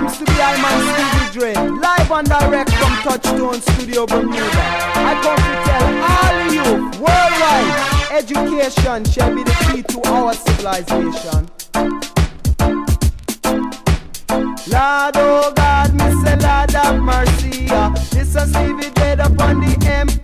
belongs to the Iman Stevie Dre, live and direct from Touchstone Studio, Bermuda. I come to tell all youth worldwide, education shall be the key to our civilization. Lord, oh God, me say Lord have mercy. This a Stevie Dre upon the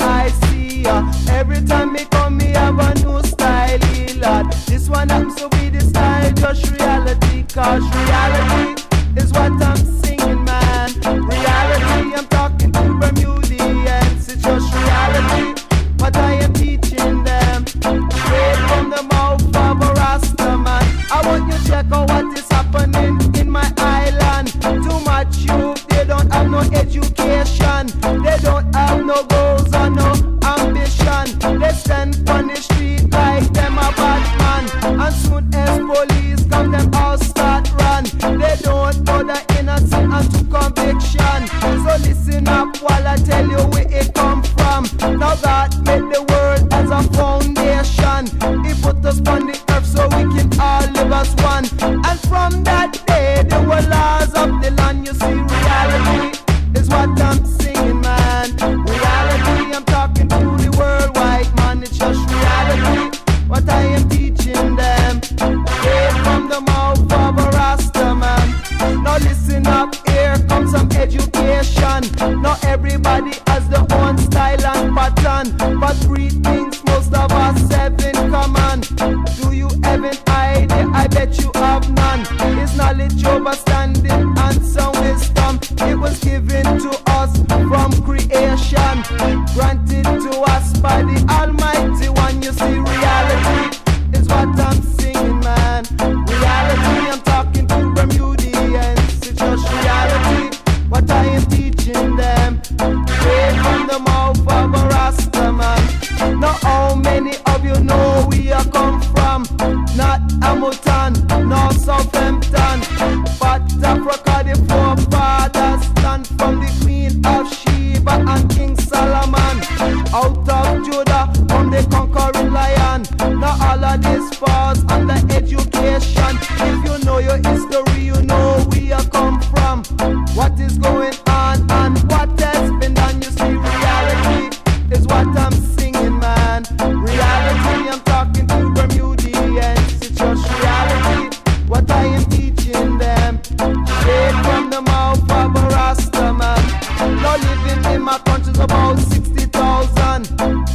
MIC. Every time me come, me have a new style, Lord. This one happens to be the style, just reality. Cause reality is what I'm singing, man. Reality, I'm talking to Bermudians. It's just reality, what I am teaching them. Straight from the mouth of a Rasta man. I want you to check out what is happening in my island. Too much youth, they don't have no education. They don't have no goals or no ambition. They stand on the street like them a bad man. And soon as police come, them all start run. They don't know the innocent and to conviction. So listen up while I tell you where it come from. Now God made the world as a foundation. He put us on the earth so we can all live as one. And from that day there were laws of the land. You see, reality is what I'm singing, man. Reality, I'm talking to the worldwide man. It's just reality, what I am teaching them. Straight from the mouth of a Rasta man. Now listen up, here comes some education. Not everybody has their own style and pattern, but three things most of us have in common. Do you have an idea? I bet you have none. Is knowledge overstanding and some wisdom? It was given to us from creation, granted to us by the Almighty One. You see, reality is what I'm singing, man. Reality, I'm talking to Bermudians. It's just reality, what I am teaching them. Straight from the mouth of a Rasta man. Now how many of you know where I come from? Not Hamilton, nor Southampton, but Africa, the forefathers stand from the Queen of Sheba and King Solomon. Out of Judah, from the conquering lion. Now all of this falls under education. If you know your history, you know where I come from. What is going on and what has been done. You see, reality is what I'm singing, man. Reality, I'm talking to Bermudians. It's just reality, what I am teaching them. Straight from the mouth of a Rasta man. Now living in my country's about 60,000.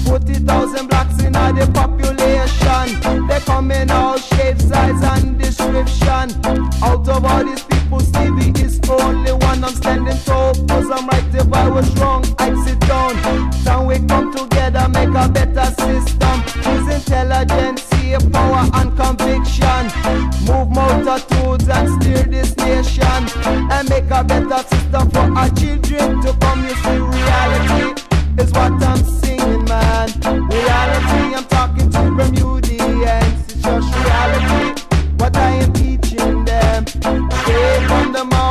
40,000 blacks in the population. They come in all shapes, size and description. Out of all these people, Stevie is only one. I'm standing tall, cause I'm right if I was wrong, I'd sit down. Then we come together, make a better system. Use intelligence, power and conviction. Move multitudes and steer this nation. And make a better system for our children to come. You see, reality is what I'm singing, man. Reality, I'm talking to Bermudians. It's just reality, what I am teaching them. Straight from the mouth